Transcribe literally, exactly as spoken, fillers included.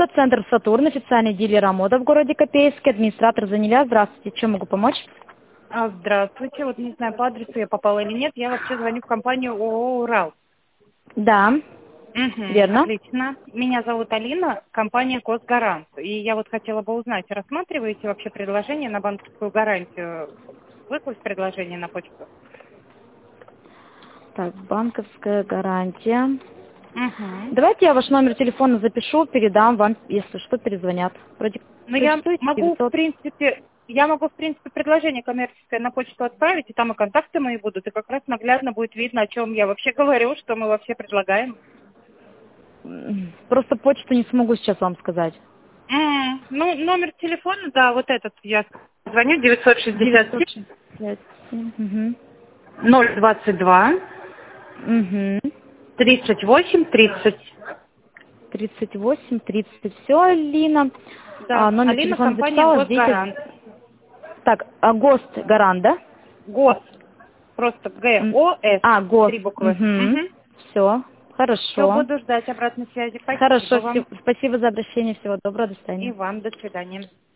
Автоцентр «Сатурн», официальный дилер «Амода» в городе Копейске, администратор Заниля. Здравствуйте, чем могу помочь? А, Здравствуйте. Вот не знаю, по адресу я попала или нет. Я вообще звоню в компанию ООО «Урал». Да, Угу, верно. отлично. Меня зовут Алина, компания «Госгарант». И я вот хотела бы узнать, рассматриваете вообще предложение на банковскую гарантию? Выслать предложение на почту? Так, банковская гарантия. Угу. Давайте я ваш номер телефона запишу, передам вам, если что, перезвонят. Вроде Ну, я поинтересуетесь, могу, в девятьсот. принципе, я могу, в принципе, предложение коммерческое на почту отправить, и там и контакты мои будут, и как раз наглядно будет видно, о чем я вообще говорю, что мы вообще предлагаем. М, Просто почту не смогу сейчас вам сказать. М, Ну, номер телефона, да, вот этот я звоню, девятьсот шестьдесят девятьсот шестьдесят семь. Угу. семь ноль двадцать два Угу. тридцать восемь тридцать. тридцать восемь тридцать. Все, Алина. А, Да, номер Алина, телефона компания записала. Ждите. «Госгарант». Так, а ГОСТ Гарант, да? ГОС, просто М, Г-О-С, А, ГОСТ. три буквы. Угу. Угу. Все. Все, Хорошо. буду ждать обратной связи. Спасибо Хорошо. вам. всё- Спасибо за обращение. Всего доброго. До И свидания. вам. До свидания.